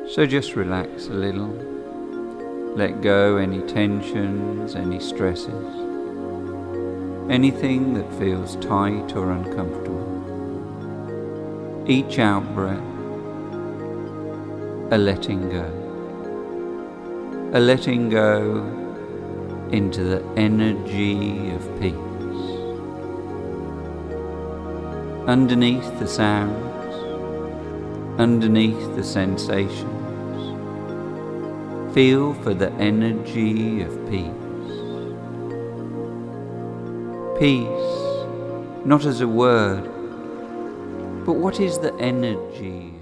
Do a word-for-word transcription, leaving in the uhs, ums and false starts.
So just relax a little. Let go any tensions, any stresses, anything that feels tight or uncomfortable. Each out-breath, a letting go. A letting go into the energy of peace. Underneath the sounds, underneath the sensations, feel for the energy of peace. Peace, not as a word, but what is the energy